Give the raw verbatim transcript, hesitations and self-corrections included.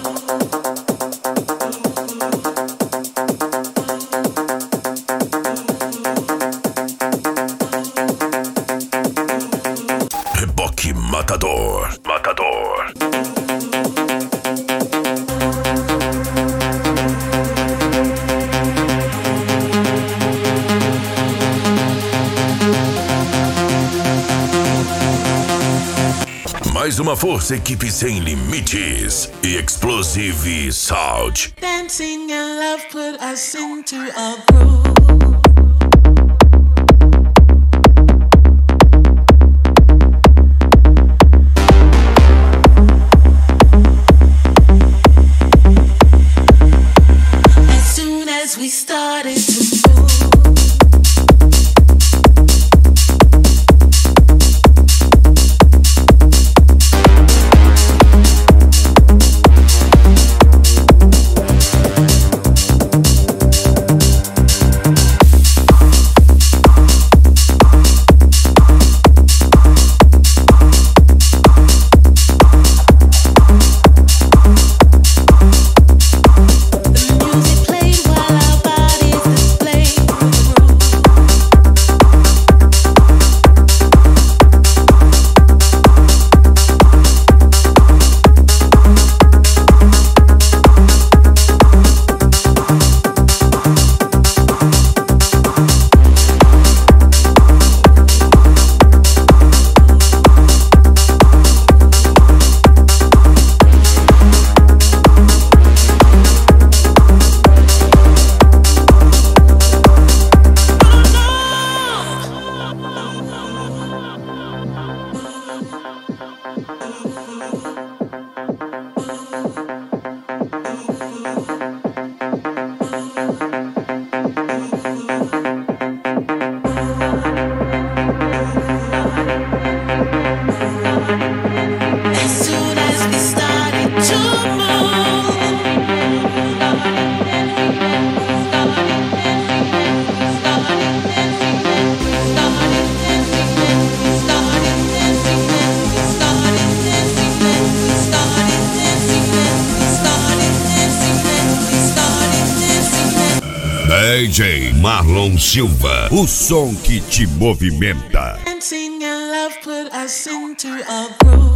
Reboque Matador, Matador. Mais uma força, equipe sem limites e Explosive Sound. Dancing and love put us into a groove. We started to move. D J Marlon Silva, o som que te movimenta. Dancing and love put us into a groove.